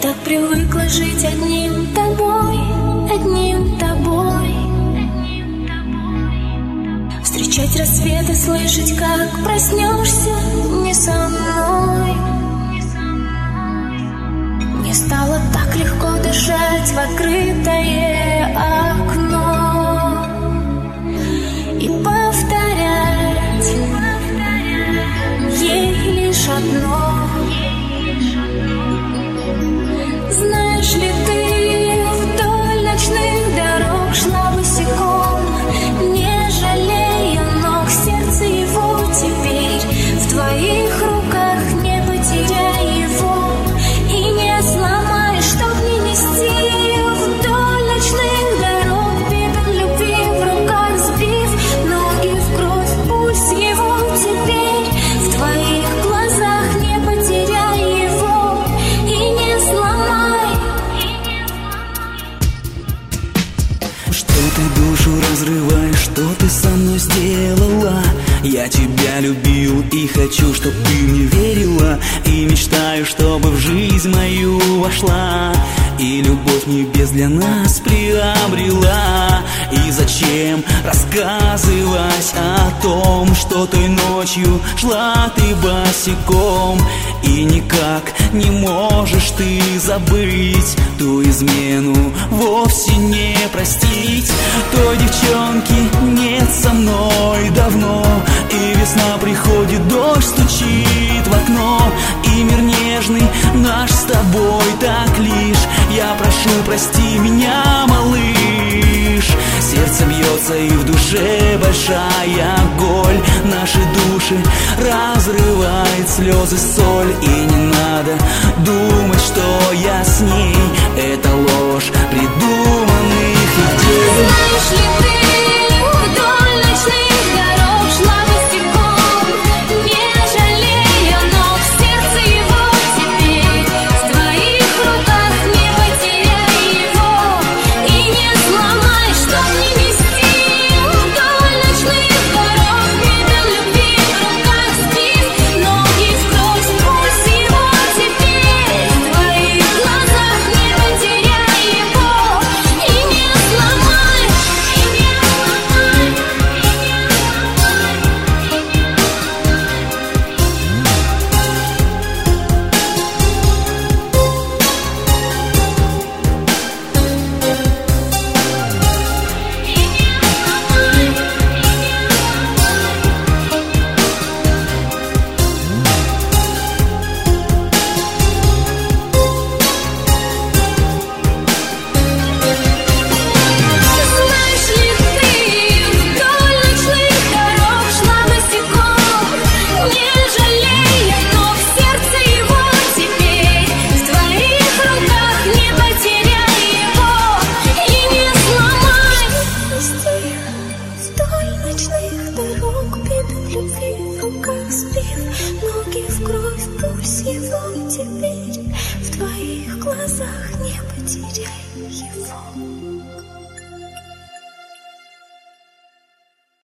так привыкла жить одним тобой, одним тобой. Встречать рассветы, слышать, как проснешься не со мной. Мне стало так легко дышать в открытое окно и повторять ей лишь одно. Знаешь ли ты, вдоль ночных дорог шла босиком, не жалея ног, сердце его теперь в твоих руках, не потеряй его и не сломай, чтоб не нести вдоль ночных дорог пепел любви в руках сбив, ноги в кровь, пульс его теперь в твоих глазах, не потеряй его и не сломай. Что ты душу разрываешь, что ты со мной сделала? Я тебя любил и хочу, чтоб ты мне верила, и мечтаю, чтобы в жизнь мою вошла, и любовь небес для нас приобрела. И зачем рассказывать о том, что той ночью шла ты босиком, и никак не можешь ты забыть ту измену, вовсе не простить. Той девчонки нет со мной давно, и весна приходит, дождь стучит в окно, и мир нежный наш с тобой так лишь. Я прошу, прости меня, малыш. Сердце бьется и в душе большая боль, наши души разрывает слезы соль. И не надо думать, что я с ней, это ложь придуманных идей. Знаешь ли ты, вдоль ночных дорог шла босиком, не жалея ног, сердце его теперь в твоих руках, не потеряй его и не сломай, чтоб не нести вдоль ночных дорог пепел любви в руках сбив, ноги в кровь, пульс его теперь в твоих глазах, не потеряй его и не сломай, и не сломай, и не Знаешь ли ты, вдоль ночных дорог шла босиком, не жалея ног, сердце его теперь в твоих руках, не потеряй его и не сломай. Вдоль ночных дорог пепел любви в руках сбив, ноги в кровь, пульс его теперь в твоих глазах, не потеряй его.